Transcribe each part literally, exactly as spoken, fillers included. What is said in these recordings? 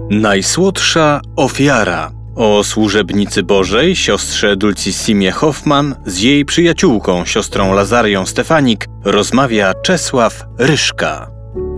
Najsłodsza ofiara. O służebnicy Bożej, siostrze Dulcissimie Hoffman, z jej przyjaciółką, siostrą Lazarią Stefanik, rozmawia Czesław Ryszka.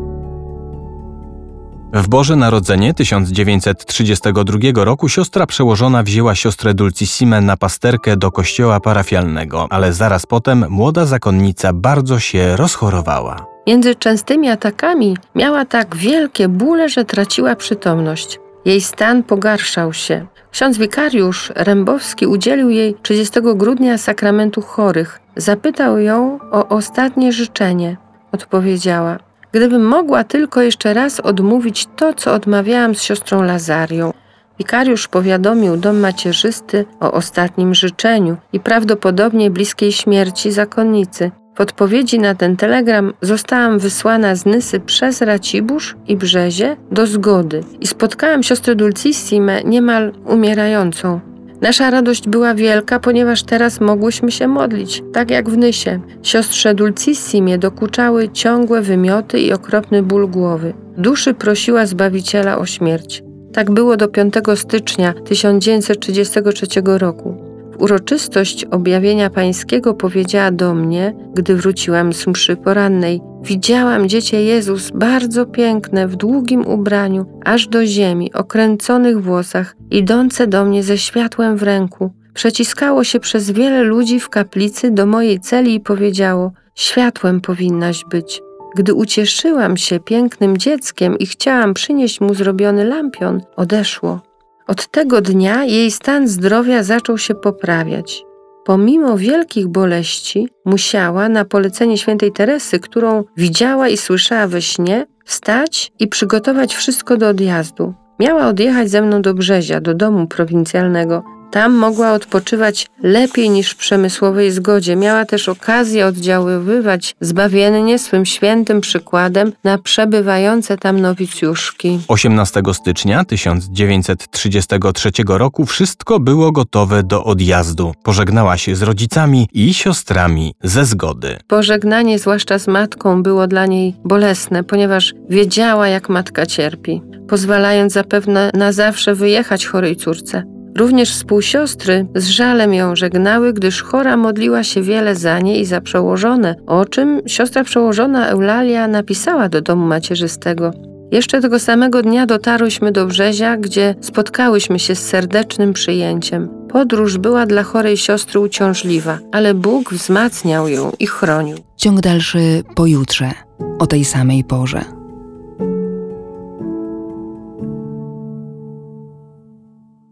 W Boże Narodzenie tysiąc dziewięćset trzydziestego drugiego roku siostra przełożona wzięła siostrę Dulcissimę na pasterkę do kościoła parafialnego, ale zaraz potem młoda zakonnica bardzo się rozchorowała. Między częstymi atakami miała tak wielkie bóle, że traciła przytomność. Jej stan pogarszał się. Ksiądz wikariusz Rembowski udzielił jej trzydziestego grudnia sakramentu chorych. Zapytał ją o ostatnie życzenie. Odpowiedziała: gdybym mogła tylko jeszcze raz odmówić to, co odmawiałam z siostrą Lazarią. Wikariusz powiadomił dom macierzysty o ostatnim życzeniu i prawdopodobnie bliskiej śmierci zakonnicy. W odpowiedzi na ten telegram zostałam wysłana z Nysy przez Racibórz i Brzezie do Zgody i spotkałam siostrę Dulcissimę niemal umierającą. Nasza radość była wielka, ponieważ teraz mogłyśmy się modlić, tak jak w Nysie. Siostrze Dulcissimie dokuczały ciągłe wymioty i okropny ból głowy. Duszy prosiła Zbawiciela o śmierć. Tak było do piątego stycznia tysiąc dziewięćset trzydziestego trzeciego roku. W uroczystość objawienia pańskiego powiedziała do mnie, gdy wróciłam z mszy porannej: widziałam Dziecię Jezus bardzo piękne, w długim ubraniu, aż do ziemi, o kręconych włosach, idące do mnie ze światłem w ręku. Przeciskało się przez wiele ludzi w kaplicy do mojej celi i powiedziało: światłem powinnaś być. Gdy ucieszyłam się pięknym dzieckiem i chciałam przynieść mu zrobiony lampion, odeszło. Od tego dnia jej stan zdrowia zaczął się poprawiać. Pomimo wielkich boleści musiała, na polecenie świętej Teresy, którą widziała i słyszała we śnie, wstać i przygotować wszystko do odjazdu. Miała odjechać ze mną do Brzezia, do domu prowincjalnego. Tam mogła odpoczywać lepiej niż w przemysłowej Zgodzie. Miała też okazję oddziaływać zbawiennie swym świętym przykładem na przebywające tam nowicjuszki. osiemnastego stycznia tysiąc dziewięćset trzydziestego trzeciego roku wszystko było gotowe do odjazdu. Pożegnała się z rodzicami i siostrami ze Zgody. Pożegnanie, zwłaszcza z matką, było dla niej bolesne, ponieważ wiedziała, jak matka cierpi, pozwalając zapewne na zawsze wyjechać chorej córce. Również współsiostry z żalem ją żegnały, gdyż chora modliła się wiele za nie i za przełożone, o czym siostra przełożona Eulalia napisała do domu macierzystego. Jeszcze tego samego dnia dotarłyśmy do Brzezia, gdzie spotkałyśmy się z serdecznym przyjęciem. Podróż była dla chorej siostry uciążliwa, ale Bóg wzmacniał ją i chronił. Ciąg dalszy pojutrze, o tej samej porze.